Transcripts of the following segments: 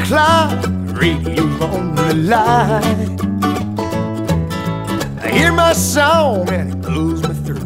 o'clock, radio's on the line. I hear my song and it pulls me through.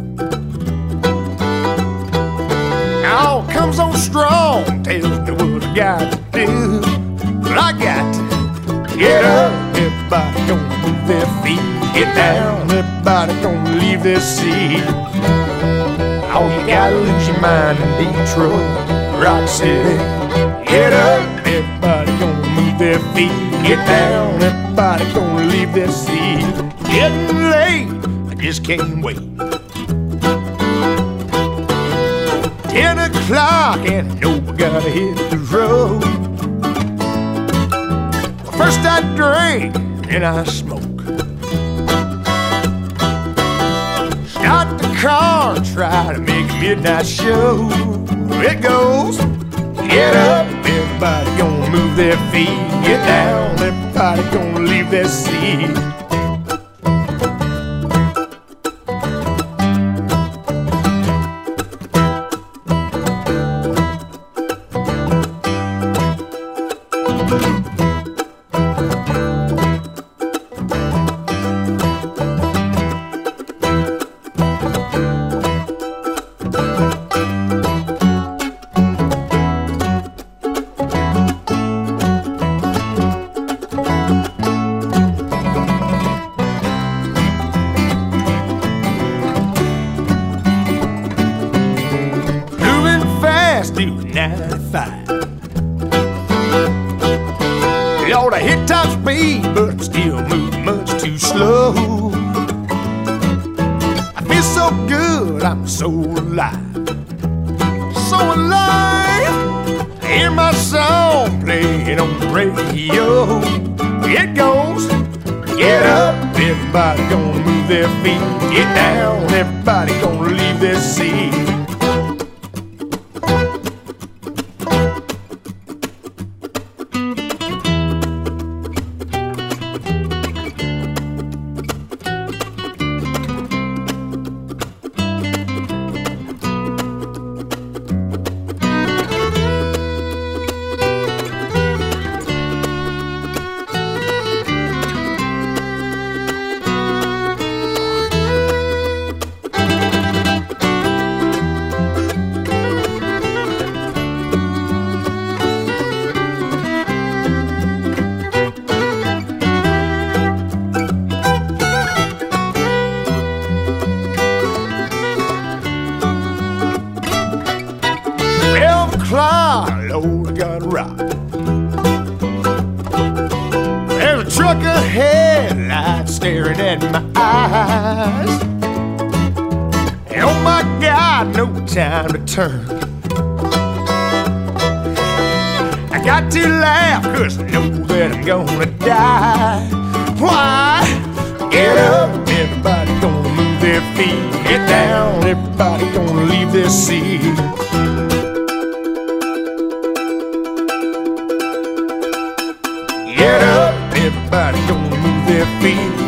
Now it comes on strong, tells me what I got to do. Well, I got to get up, everybody gonna move their feet. Get down, everybody gonna leave their seat. Oh, you gotta lose your mind in Detroit, Rock City. Get up, everybody gonna move their feet. Get down, everybody gonna leave their seat. Getting late, I just can't wait. 10 o'clock and I know I gotta hit the road. First I drink, then I smoke. Start the car and try to make a midnight show. It goes, get up, everybody gonna move their feet. Get down, everybody gonna leave their seat. Doing 95. Lord, I hit top speed, but I'm still moving much too slow. I feel so good, I'm so alive, so alive. I hear my song playing on the radio. It goes, get up, everybody gonna move their feet. Get down, everybody gonna leave their seat. Lord, I gotta rock. There's a truck ahead, lights staring at my eyes. And oh my God, no time to turn. I got to laugh, cause I know that I'm gonna die. Why? Get up, everybody gonna move their feet. Get down, everybody gonna leave their seat. Get up, everybody gonna move their feet.